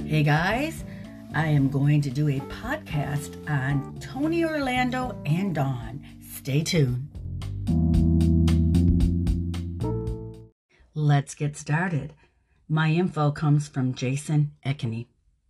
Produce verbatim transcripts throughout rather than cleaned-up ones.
Hey guys, I am going to do a podcast on Tony Orlando and Dawn. Stay tuned. Let's get started. My info comes from Jason Ekeny.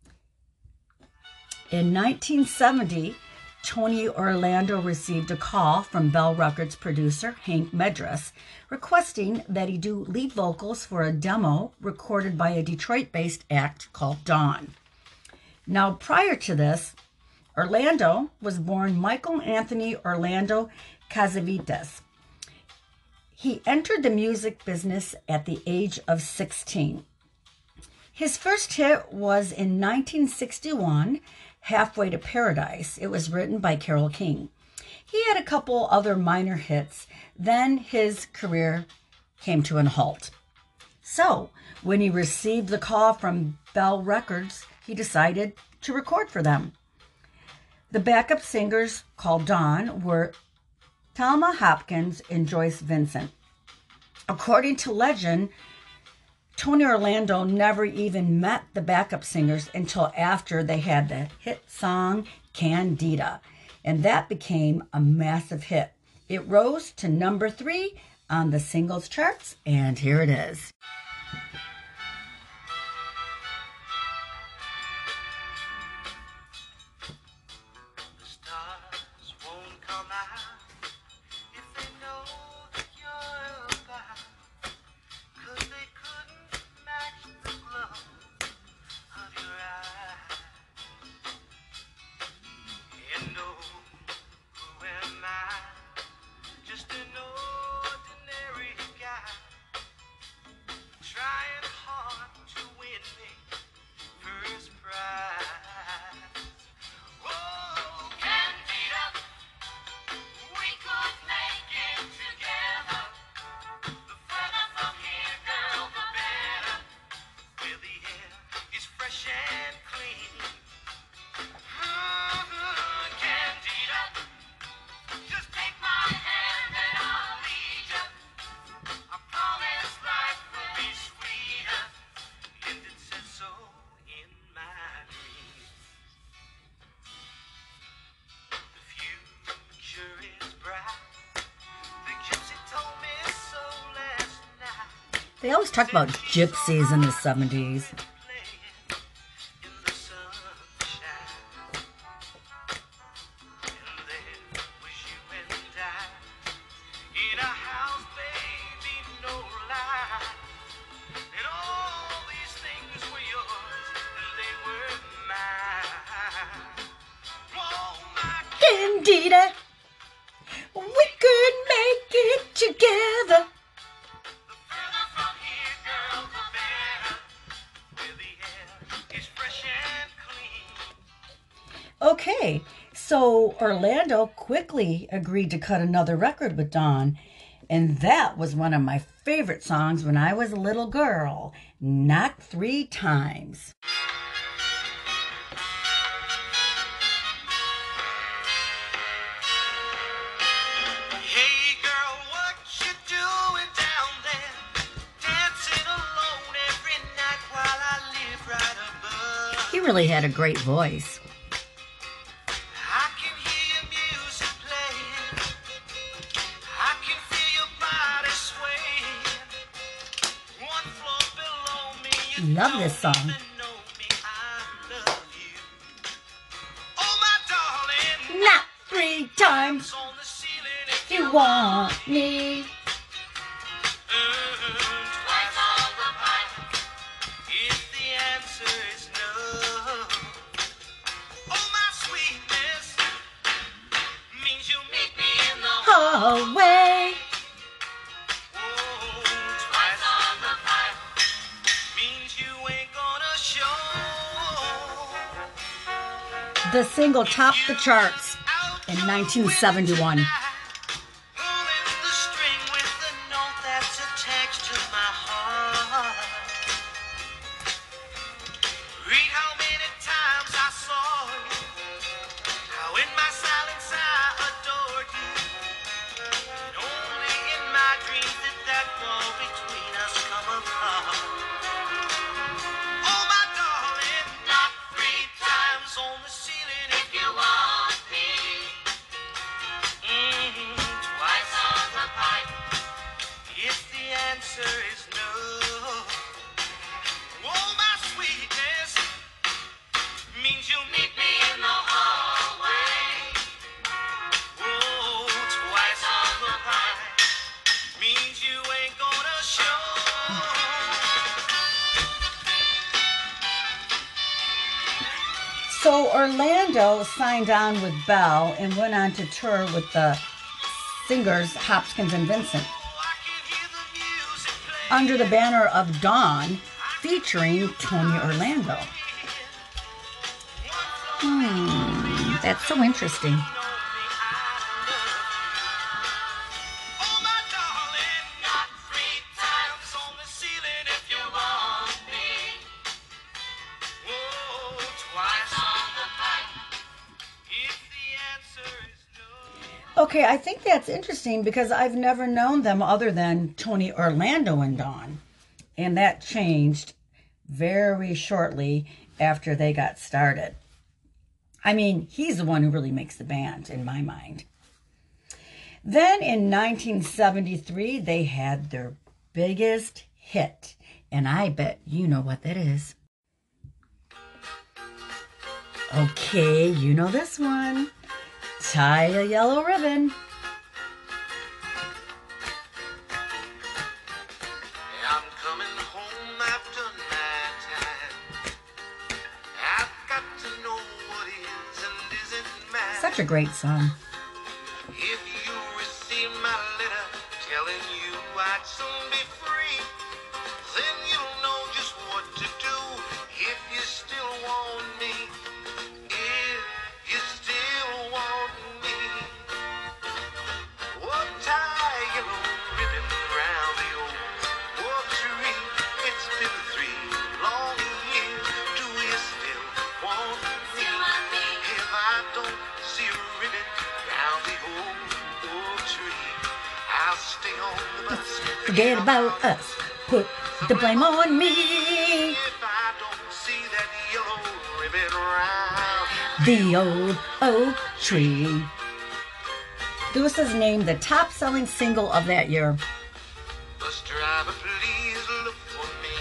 In nineteen seventy, Tony Orlando received a call from Bell Records producer Hank Medress requesting that he do lead vocals for a demo recorded by a Detroit-based act called Dawn. Now, prior to this, Orlando was born Michael Anthony Orlando Casavites. He entered the music business at the age of sixteen. His first hit was in nineteen sixty-one, Halfway to Paradise. It was written by Carole King. He had a couple other minor hits, then his career came to a halt. So, when he received the call from Bell Records, he decided to record for them. The backup singers called Dawn were Thelma Hopkins and Joyce Vincent. According to legend, Tony Orlando never even met the backup singers until after they had the hit song Candida, and that became a massive hit. It rose to number three on the singles charts, and here it is. They always talk about gypsies in the seventies. Candida, we could make it together. Okay, so Orlando quickly agreed to cut another record with Dawn, and that was one of my favorite songs when I was a little girl, Knock Three Times. Hey girl, what you doing down there? Dancing alone every night while I live right above. He really had a great voice. Love this song. Not three times if you want me. Twice on the pipe if the answer is no. Oh, my sweetness means you meet me in the hallway. The single topped the charts in nineteen seventy-one. Between us come apart. Oh, my darling. answer is no. Oh, my sweetness means you'll meet me in the hallway. Oh, twice on the pine means you ain't gonna show. So Orlando signed on with Bell and went on to tour with the singers Hopkins and Vincent under the banner of Dawn, featuring Tony Orlando. Hmm, that's so interesting. Okay, I think that's interesting because I've never known them other than Tony Orlando and Dawn. And that changed very shortly after they got started. I mean, he's the one who really makes the band in my mind. Then in nineteen seventy-three, they had their biggest hit. And I bet you know what that is. Okay, you know this one. Tie a yellow ribbon. I'm coming home after night time. I've got to know what is and isn't mine. Such a great song. If you receive my letter telling you I'd soon be free, then you'll know just what to do if you still want me. If you still want me. Oh, tie a yellow ribbon round the old oak tree. It's been three long years. Do you still want me? If I don't see a ribbon round the old oak tree, I'll stay on the bus. Forget about us. Put the blame on me. If I don't see that yellow ribbon round The old oak tree. This was named the top-selling single of that year. bus driver, please look for me.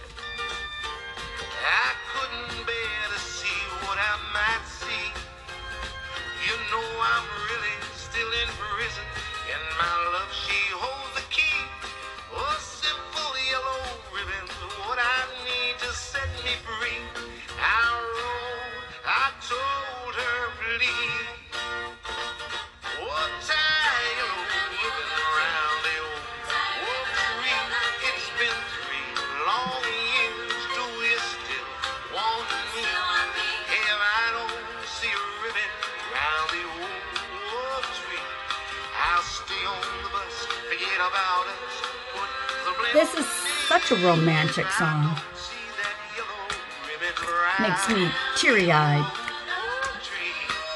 I couldn't bear to see what I might see. You know I'm really still in prison, and my love, she holds the key. Oh, simple yellow ribbon, what I need to set me free. I wrote, I told her, please. Oh, tie a yellow ribbon around the old oak tree. It's been three long years. Do you still want me? If I don't see a ribbon around the old oak tree, I'll stay on the bus. Forget about us. Put the blame This on is me. such a romantic If I song. don't see that yellow ribbon around Makes me teary-eyed. the oak tree.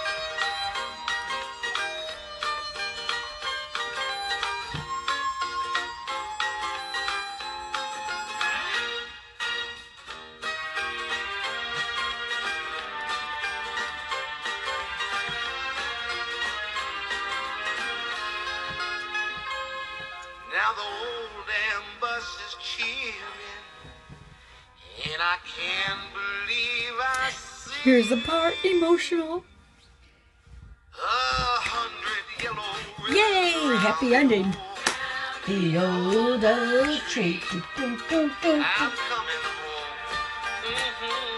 Now the old damn bus is cheering, and I can't believe I see Here's the part emotional. a hundred yellow ribbons Yay! around Happy the ending. old- The old oak tree. Do, do, do, do, I'm do. coming home. Mhm.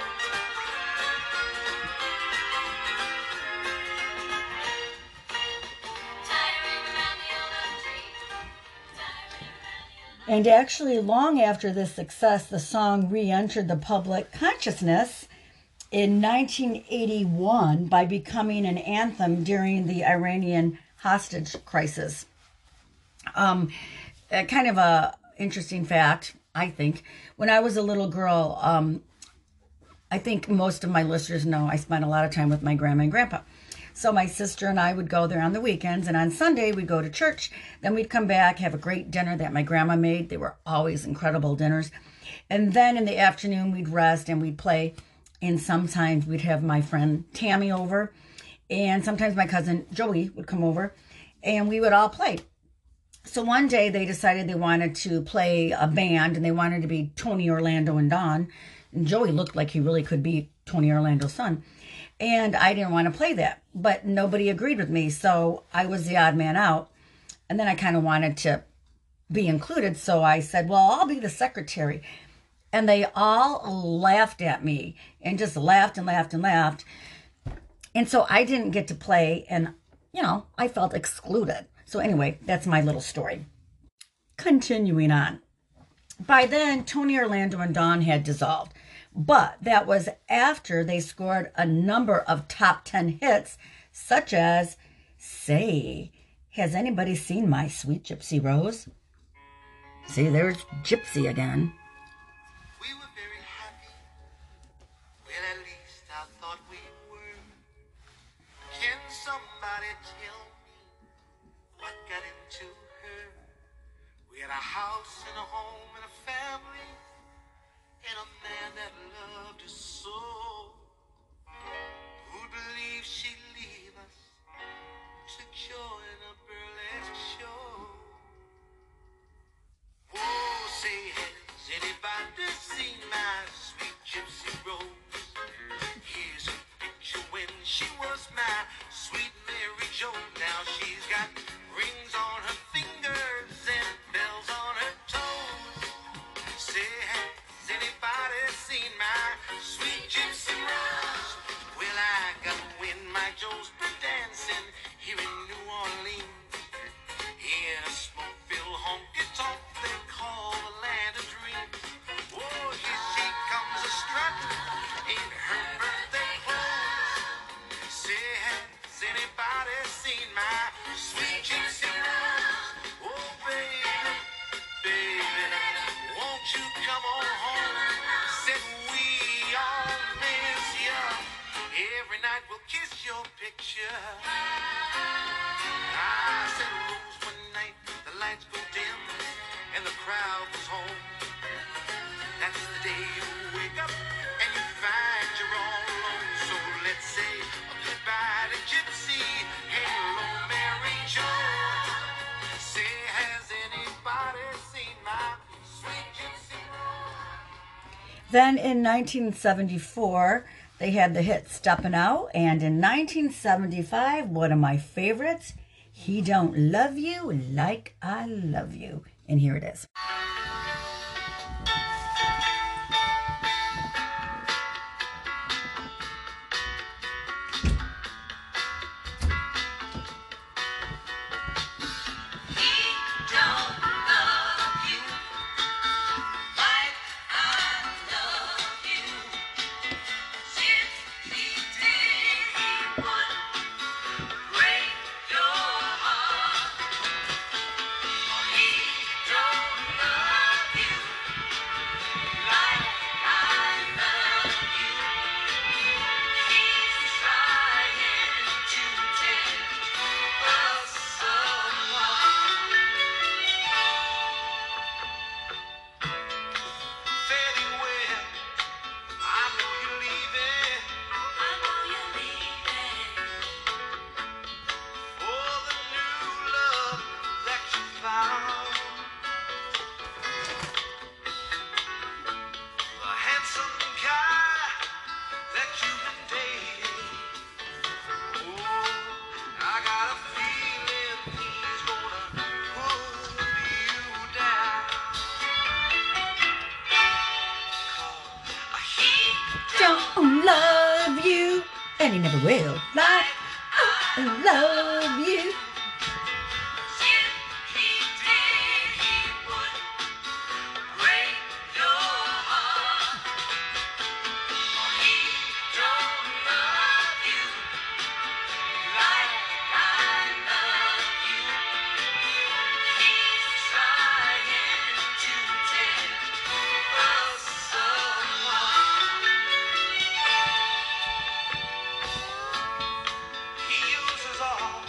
And actually, long after this success, the song re-entered the public consciousness in nineteen eighty-one by becoming an anthem during the Iranian hostage crisis. Um, a kind of a interesting fact, I think. When I was a little girl, um, I think most of my listeners know I spent a lot of time with my grandma and grandpa. So my sister and I would go there on the weekends, and on Sunday we'd go to church. Then we'd come back, have a great dinner that my grandma made. They were always incredible dinners. And then in the afternoon we'd rest and we'd play. And sometimes we'd have my friend Tammy over, and sometimes my cousin Joey would come over, and we would all play. So one day they decided they wanted to play a band and they wanted to be Tony, Orlando, and Don. And Joey looked like he really could be Tony Orlando's son. And I didn't want to play that, but nobody agreed with me. So I was the odd man out. And then I kind of wanted to be included. So I said, well, I'll be the secretary. And they all laughed at me and just laughed and laughed and laughed. And so I didn't get to play, and, you know, I felt excluded. So anyway, that's my little story. Continuing on. By then, Tony, Orlando, and Dawn had dissolved. But that was after they scored a number of top ten hits, such as, Say, Has Anybody Seen My Sweet Gypsy Rose? See, there's Gypsy again. We were very happy. Well, at least I thought we were. Can somebody tell me what got into her? We had a house and a home and a family and a man that loved us so. Who'd believe she'd leave us to join a burlesque show? Whoa, say, has anybody seen my sweet Gypsy Rose? Here's a picture when she was my sweet Mary Jo. Now she's got rings on her fingers and bells on her toes. Say, has anybody seen my sweet Gypsy Rose? Well, I got when my Joe's been dancing here in New Orleans. In a smoke-filled honky-tonk they call the land of dreams. Oh, here she comes a-strutting in her birthday clothes. Say, has anybody seen my sweet Gypsy Rose? Oh, baby, baby, won't you come on home? Said we all miss you. Every night we'll kiss your picture. I said, Rose, one night the lights go dim and the crowd was home. That's the day you wake up and you find you're all alone. So let's say goodbye to Gypsy. Hello, Mary Jo. Say, has anybody seen my sweet Gypsy Rose? Then in nineteen seventy-four, they had the hit Steppin' Out. And in nineteen seventy-five, one of my favorites, He Don't Love You Like I Love You. And here it is. Don't love you, and he never will. Like I love you. He uses all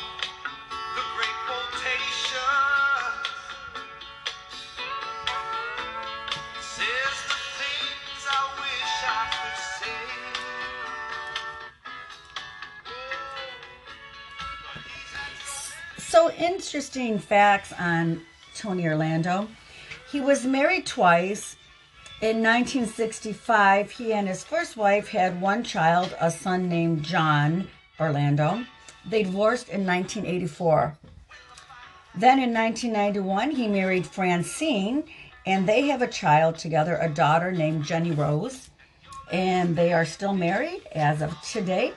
interesting facts on Tony Orlando. He was married twice. In nineteen sixty-five, he and his first wife had one child, a son named John Orlando. They divorced in nineteen eighty-four. Then in nineteen ninety-one, he married Francine, and they have a child together, a daughter named Jenny Rose. And they are still married as of today.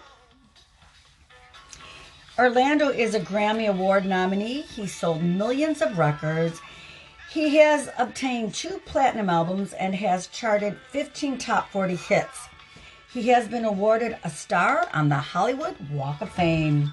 Orlando is a Grammy Award nominee. He sold millions of records. He has obtained two platinum albums and has charted fifteen top forty hits. He has been awarded a star on the Hollywood Walk of Fame.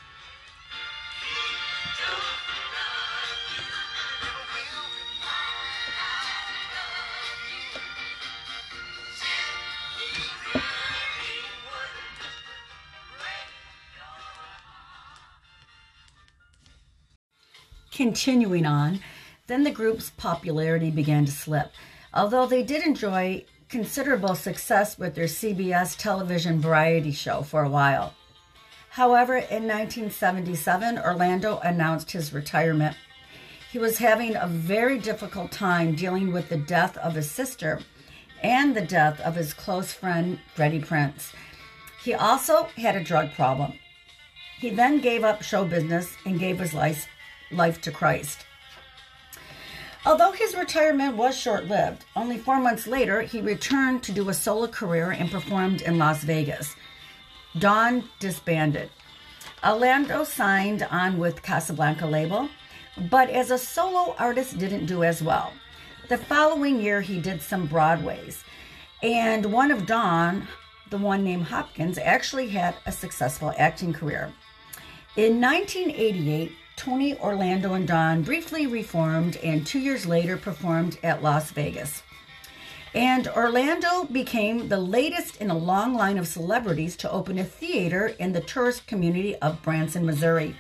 Continuing on, then the group's popularity began to slip, although they did enjoy considerable success with their C B S television variety show for a while. However, in nineteen seventy-seven, Orlando announced his retirement. He was having a very difficult time dealing with the death of his sister and the death of his close friend, Freddie Prinze. He also had a drug problem. He then gave up show business and gave his life life to Christ. Although his retirement was short-lived, only four months later, he returned to do a solo career and performed in Las Vegas. Dawn disbanded. Orlando signed on with Casablanca label, but as a solo artist didn't do as well. The following year, he did some Broadways, and one of Dawn, the one named Hopkins, actually had a successful acting career. In nineteen eighty-eight, Tony Orlando and Dawn briefly reformed and two years later performed at Las Vegas. And Orlando became the latest in a long line of celebrities to open a theater in the tourist community of Branson, Missouri.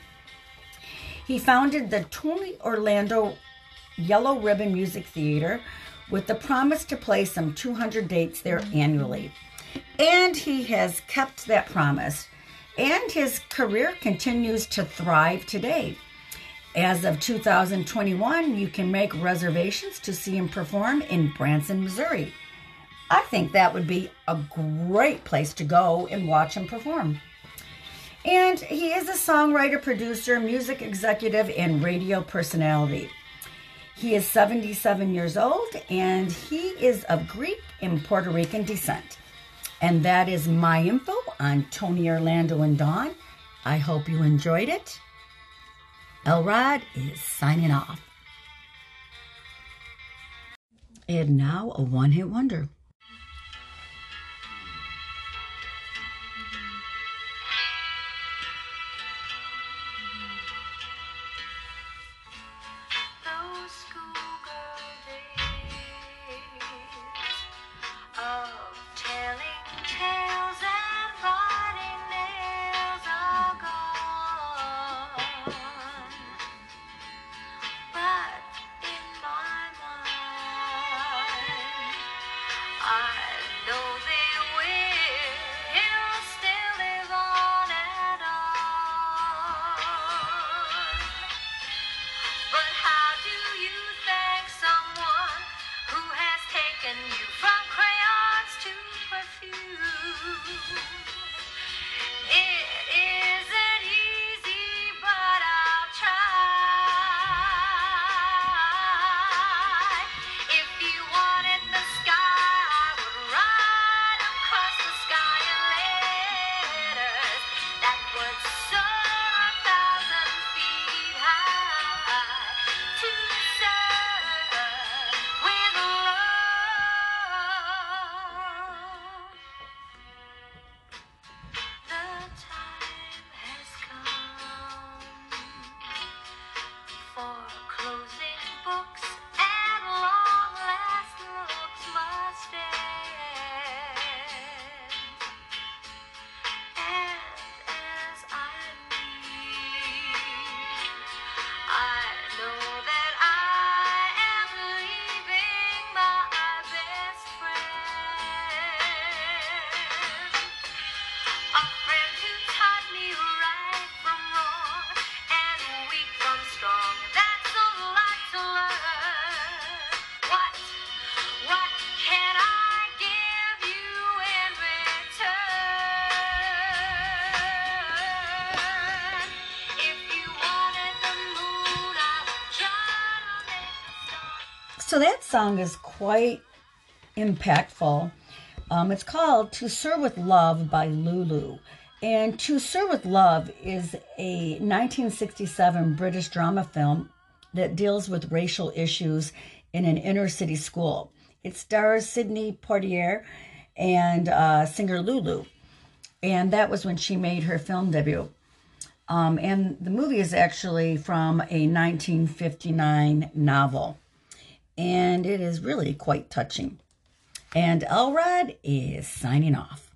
He founded the Tony Orlando Yellow Ribbon Music Theater with the promise to play some two hundred dates there annually. And he has kept that promise. And his career continues to thrive today. As of two thousand twenty-one, you can make reservations to see him perform in Branson, Missouri. I think that would be a great place to go and watch him perform. And he is a songwriter, producer, music executive, and radio personality. He is seventy-seven years old, and he is of Greek and Puerto Rican descent. And that is my info on Tony Orlando and Dawn. I hope you enjoyed it. Elrod is signing off. And now a one-hit wonder. Those schoolgirl days of telling tales and biting nails are gone. But in my mind, I know they will still live on and on. But how do you thank someone who has taken you from crayons to perfume? It isn't easy, but I'll try. If you wanted the sky, I would that song is quite impactful. Um, it's called To Sir with Love by Lulu. And To Sir with Love is a nineteen sixty-seven British drama film that deals with racial issues in an inner city school. It stars Sidney Poitier and uh, singer Lulu. And that was when she made her film debut. Um, and the movie is actually from a nineteen fifty-nine novel. And it is really quite touching. And Elrod is signing off.